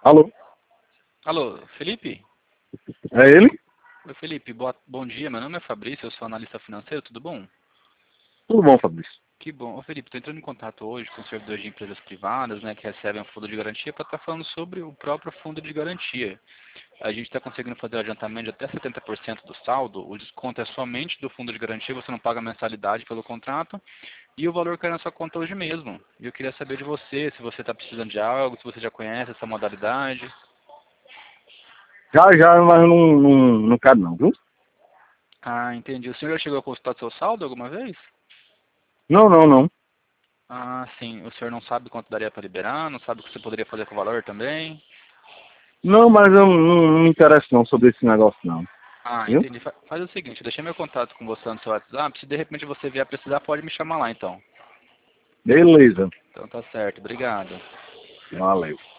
Alô? Alô, Felipe? É ele? Oi, Felipe, bom dia, meu nome é Fabrício, eu sou analista financeiro, tudo bom? Tudo bom, Fabrício? Que bom. Ô, Felipe, estou entrando em contato hoje com servidores de empresas privadas, né, que recebem um fundo de garantia para estar falando sobre o próprio fundo de garantia. A gente está conseguindo fazer o adiantamento de até 70% do saldo, o desconto é somente do fundo de garantia, você não paga mensalidade pelo contrato, e o valor cai na sua conta hoje mesmo. E eu queria saber de você, se você está precisando de algo, se você já conhece essa modalidade. Já, mas não quero não, viu? Ah, entendi. O senhor já chegou a consultar seu saldo alguma vez? Não. Ah, sim. O senhor não sabe quanto daria para liberar? Não sabe o que você poderia fazer com o valor também? Não, mas eu não me interesso não sobre esse negócio não, Ah, viu? entendi. Faz o seguinte, eu deixei meu contato com você no seu WhatsApp. Se de repente você vier precisar, pode me chamar lá então. Beleza. Então tá certo. Obrigado. Valeu.